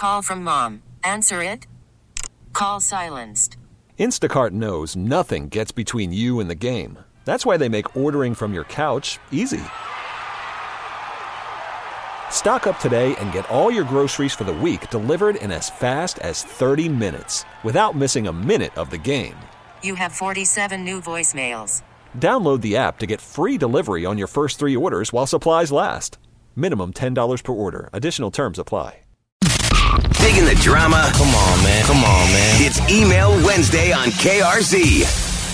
call from mom. Answer it. Call silenced. Instacart knows nothing gets between you and the game. That's why they make ordering from your couch easy. Stock up today and get all your groceries for the week delivered in as fast as 30 minutes without missing a minute of the game. You have 47 new voicemails. Download the app to get free delivery on your first 3 orders while supplies last. Minimum $10 per order. Additional terms apply. Digging the drama? Come on, man. It's Email Wednesday on KRZ.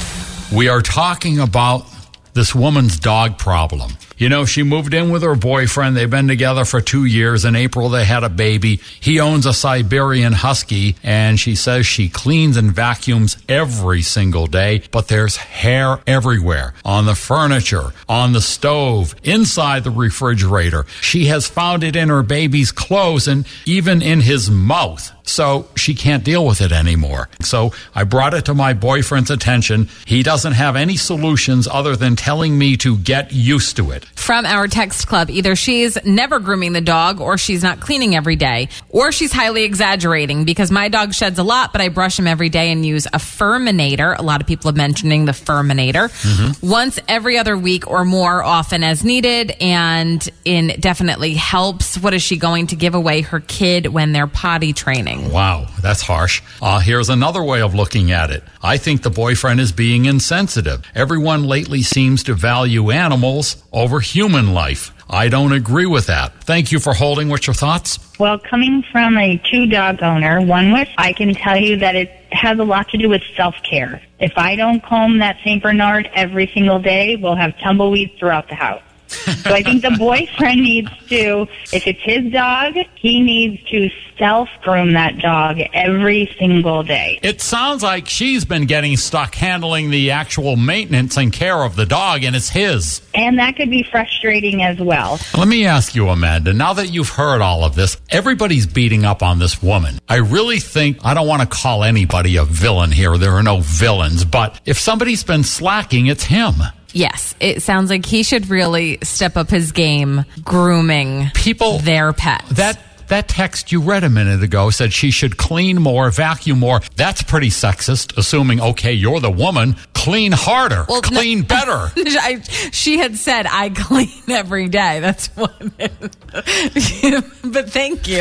We are talking about this woman's dog problem. You know, she moved in with her boyfriend. They've been together for 2 years. In April, they had a baby. He owns a Siberian Husky, and she says she cleans and vacuums every single day, but there's hair everywhere, on the furniture, on the stove, inside the refrigerator. She has found it in her baby's clothes and even in his mouth. So she can't deal with it anymore. So I brought it to my boyfriend's attention. He doesn't have any solutions other than telling me to get used to it. From our text club, either she's never grooming the dog, or she's not cleaning every day, or she's highly exaggerating, because my dog sheds a lot, but I brush him every day and use a Furminator. A lot of people are mentioning the Furminator. Once every other week or more often as needed, and it definitely helps. What is she going to give away her kid when they're potty training? Wow, that's harsh. Here's another way of looking at it. I think the boyfriend is being insensitive. Everyone lately seems to value animals over human life. I don't agree with that. Thank you for holding. What's your thoughts? Well, coming from a 2-dog owner, one with, I can tell you that it has a lot to do with self-care. If I don't comb that St. Bernard every single day, we'll have tumbleweeds throughout the house. So I think the boyfriend needs to, if it's his dog, he needs to self-groom that dog every single day. It sounds like she's been getting stuck handling the actual maintenance and care of the dog, and it's his. And that could be frustrating as well. Let me ask you, Amanda, now that you've heard all of this, everybody's beating up on this woman. I really think, I don't want to call anybody a villain here. There are no villains. But if somebody's been slacking, it's him. Yes, it sounds like he should really step up his game grooming their pets. That text you read a minute ago said she should clean more, vacuum more. That's pretty sexist, assuming, okay, you're the woman. Clean harder. Well, clean better. She had said, I clean every day. That's what it is. But thank you.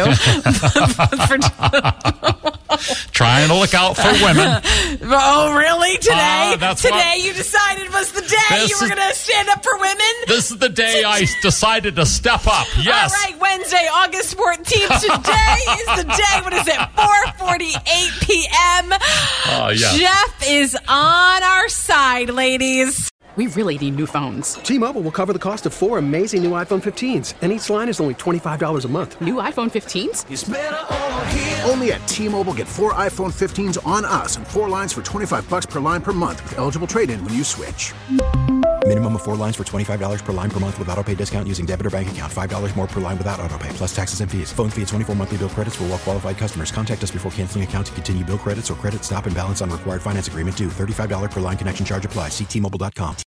Trying to look out for women. Oh, really? Today? Today you decided was the day you were going to stand up for women? This is the day I decided to step up. Yes. All right, Wednesday, August 14th. Today is the day. What is it? 4:48 p.m. Yeah. Jeff is on our side, ladies. We really need new phones. T-Mobile will cover the cost of 4 amazing new iPhone 15s, and each line is only $25 a month. New iPhone 15s? It's better over here. Only at T-Mobile, get 4 iPhone 15s on us and 4 lines for $25 per line per month with eligible trade-in when you switch. Minimum of 4 lines for $25 per line per month with autopay discount using debit or bank account. $5 more per line without autopay, plus taxes and fees. Phone fee at 24 monthly bill credits for well-qualified customers. Contact us before canceling account to continue bill credits or credit stop and balance on required finance agreement due. $35 per line connection charge applies. See T-Mobile.com.